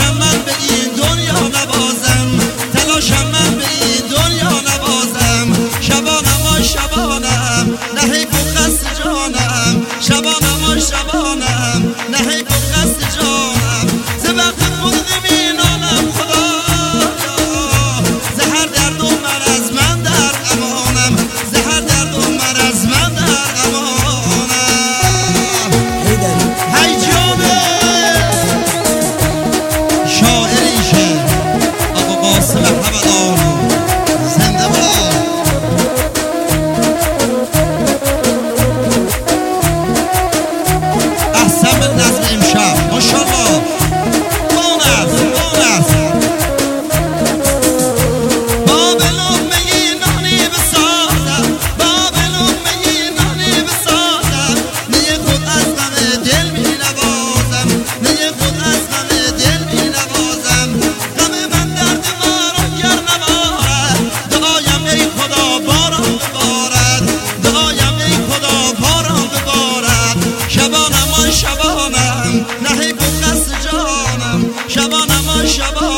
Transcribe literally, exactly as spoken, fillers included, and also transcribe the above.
تلاشم من به این دنیا نبازم، تلاشم من به این دنیا نبازم. شبانم آی شبانم نه حیف و قصد جانم، شبانم آی شبانم نه حیف و قصد جانم. ز وقت مرغ مینانم خدایا، ز هر درد و مرض من در امانم، ز هر درد و مرض من در امانم. هی جانه شاعریشه آقا قاسم همدانو زنده باد. احسن من نظم امشب ماشاءالله. اون است اون است باب لقمه نانی بسازم، باب لقمه نانی بسازم. نی خود از غم دل می نوازم، نی خود از غم دل می نوازم. غم من درد ما را گر نبارد، دعایم ای خدا باران ببارد، دعایم ای خدا باران ببارد. شبانم آی شبانم نه حیف و قصد جانم، شبانم آی شبانم